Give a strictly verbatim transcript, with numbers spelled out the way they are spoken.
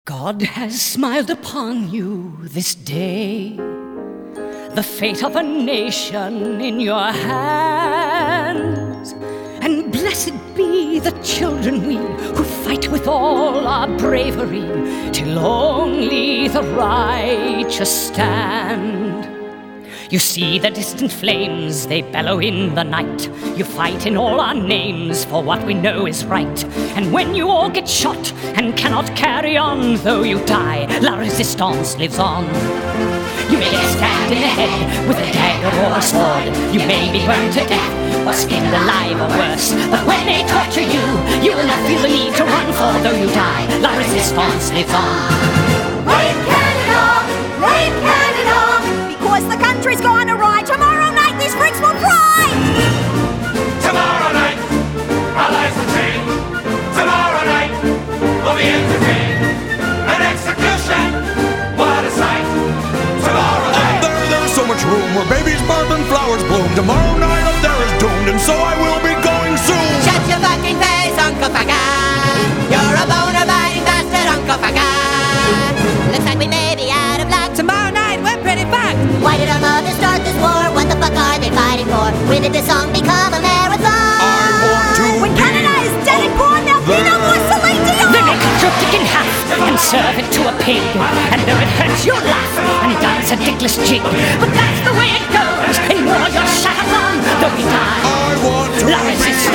God has smiled upon you this day, the fate of a nation in your hands. And blessed be the children we who fight with all our bravery till only the righteous stand. You see the distant flames, they bellow in the night. You fight in all our names for what we know is right. And when you all get shot and cannot carry on, though you die, La Resistance lives on. You may get stabbed in the head with a dagger or a sword. You may be burned to death or skinned alive or worse. But when they torture you, you will not feel the need to run, for though you die, La Resistance lives on. Rain Canada! Rain Canada! Because the country's gone awry, tomorrow night these freaks will cry! Tomorrow night, our lives will change. Tomorrow night, we'll be entertained. An execution, what a sight. Tomorrow night. Up there, there's so much room where babies birth and flowers bloom. Tomorrow night up there is doomed, and so I will be going soon. Shut your fucking face, Uncle Faggot. You're a boner biting bastard, Uncle Faggot. Looks like we may be out of luck. Tomorrow night, we're pretty fucked. Why did our mothers start this war? What the fuck are they fighting for? When did this song become a marathon? I want to When be Canada is dead and gone, there'll be no more Celine Dion! They may cut your dick in half and serve it to a pig. And though it hurts, you'll laugh and dance a dickless jig. But that's the way it goes in war, you're shut upon, though we die. I want to La be Resistance